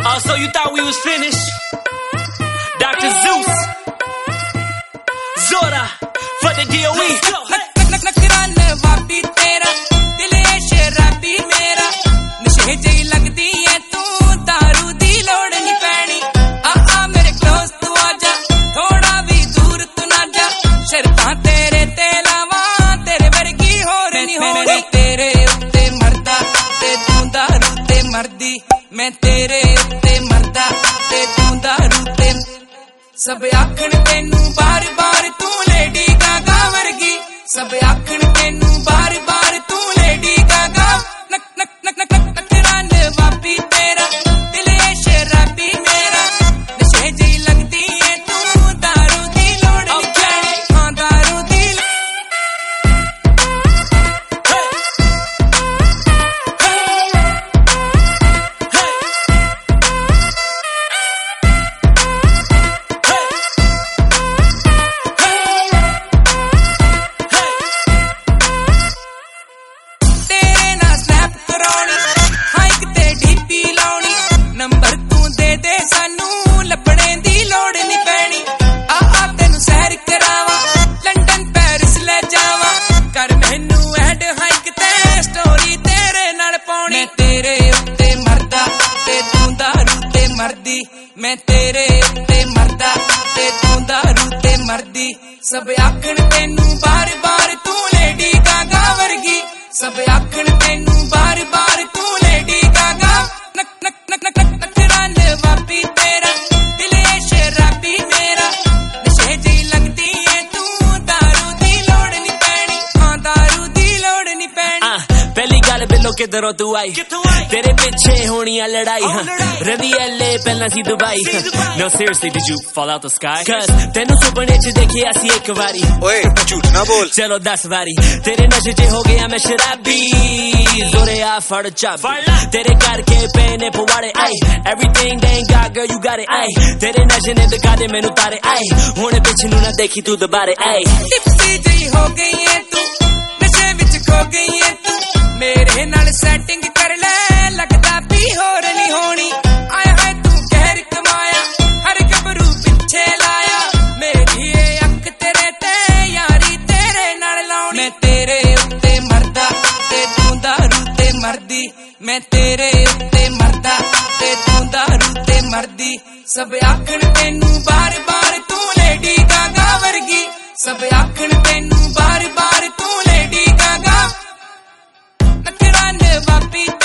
Oh, so you thought we was finished? Dr. Zeus, Zora, for the DOE. नकरान Vapi तेरा दिले शराबी मेरा नशे जई लगदी है तू दारू दी लोड़ नहीं पैनी आ मेरे क्लोज तू आजा थोड़ा भी दूर तू ना जा शर्तां तेरे ते लावा तेरे वर्गी होर नहीं होनी तेरे उत्ते मरदा ते तू दारू ते मरदी मैं तेरे उत्ते मरदा ते तू दारू ते सब आखण तेनू बार बार तू लेडी गागा वर्गी सब आखण तेनू बार बार तू लेडी गागा नक नक नक नक नकरान वापी तेरा दिले शराबी मेरा नशे जी लगदी है तू दारू दी लोड़ नहीं पैनी हाँ दारू दी नंबर तू दे दे सानू लभणे दी लोड़ नहीं पैनी आ तेनू सैर करावा लंडन पेरिस ले जावा कर मैनू ऐड हाइक ते स्टोरी तेरे नाल पाउणी मैं तेरे उत्ते मरदा ते तू दारू ते मरदी मैं तेरे उत्ते मरदा ते तू दारू ते मरदी सब आखण तेनू बार बार तू लेडी गागा वर्गी सब आखण तेनू बार बार तू लेडी गागा नक नक नक नक नकरान वापी तेरा दिले शराबी मेरा नशे जी लगदी है तू दारू दी लोड़ नहीं पैनी हाँ दारू दी लोड़ नहीं पैनी पहली गल बिलो किधरों तू आई तेरे पिछे होनी आ लड़ाई रवि LA पहला सी Dubai No seriously did you fall out the sky Cause तेनू सुपने च देखी ऐसी एक बारी ओए झूठ ना बोल चलो 10 बारी तेरे नशे च हो गया मैं शराबी जोरे आ फड़ चाबी तेरे करके पेने पवाड़े आई Everything they ain't got girl you got it आई तेरे नशे ने दिखा दे मैनू तारे आई हुणे पिछ नू ना देखी तू दोबारे आई टिप्सी जी हो गई है तू नशे विच खो गई है तू मेरे नाल सेटिंग कर ले लगदा भी होर नहीं होनी आया है तू कहर कमाया हर गबरू पिछे लाया मेरी ये अख तेरे ते यारी तेरे नाल लाउणी मैं तेरे उत्ते मरदा ते तू दारू ते मरदी मैं तेरे उत्ते मरदा ते तू दारू ते मरदी सब आखण तेनू बार बार तू लेडी गागा वर्गी सब आखण तेनू बार बार तू लेडी गागा नकरान वापी